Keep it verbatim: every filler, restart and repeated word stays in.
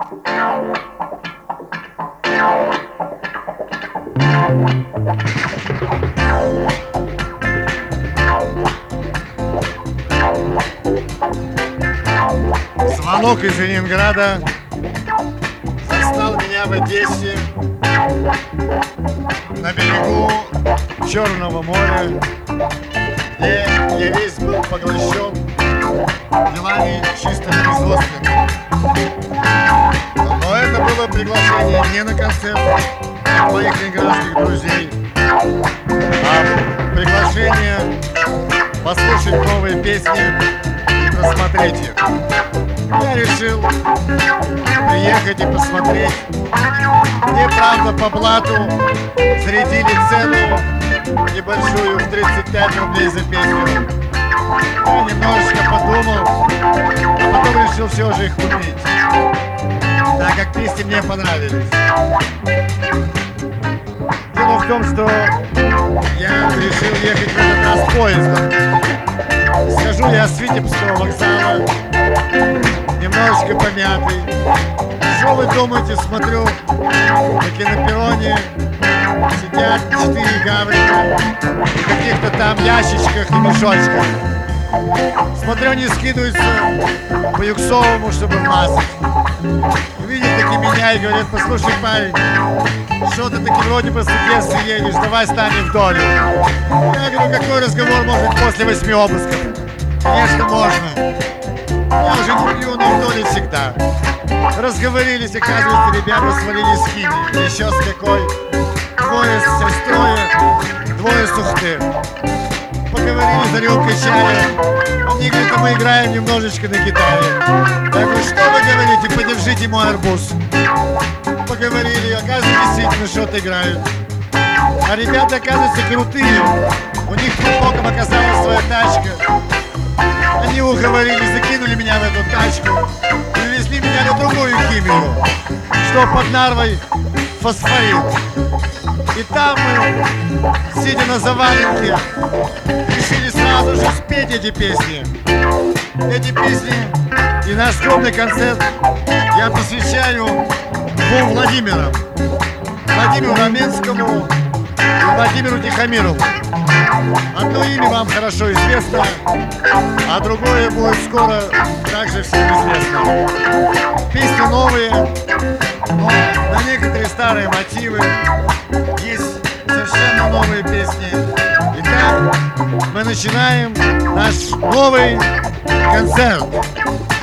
Звонок из Ленинграда застал меня в Одессе на берегу Черного моря, где я весь был поглощен делами чисто производственными. Но это было приглашение не на концерт от моих ленинградских друзей, а приглашение послушать новые песни и просмотреть их. Я решил приехать и посмотреть. Мне, правда, по блату зарядили цену небольшую в тридцать пять рублей за песню. Я немножечко подумал, а потом решил все же их купить, так как песни мне понравились. Дело в том, что я решил ехать в этот раз поездом. Схожу я с Витебского вокзала, немножечко помятый. Что вы думаете, смотрю, таки на перроне сидят четыре гаврика в каких-то там ящичках и мешочках. Смотрю, они скидываются по Юксовому, чтобы мазать. Видят таки меня и говорят: послушай, парень, что ты таки вроде по Светлесу едешь, давай станем в долю. Я говорю: какой разговор может быть после восьми обысков? Конечно, можно. Я уже не пью, но в доле всегда. Разговорились, оказывается, ребята свалили с химии. Еще с какой? Двое с сестрой, двое с Ухты. Поговорили за рюмкой чая. Они говорят: а мы играем немножечко на гитаре. Я говорю: что вы говорите? Подержите мой арбуз. Поговорили, оказывается, действительно что-то играют. А ребята, оказывается, крутые. У них под боком оказалась своя тачка. Они уговорили, закинули меня в эту тачку, привезли меня на другую химию, что под Нарвой фосфорит. И там мы, сидя на заваленке, решили сразу же спеть эти песни. Эти песни и наш скромный концерт я посвящаю двум Владимирам: Владимиру Раменскому и Владимиру Тихомирову. Одно имя вам хорошо известно, а другое будет скоро также всем известно. Песни новые, но на некоторые старые мотивы. Есть совершенно новые песни. Итак, мы начинаем наш новый концерт.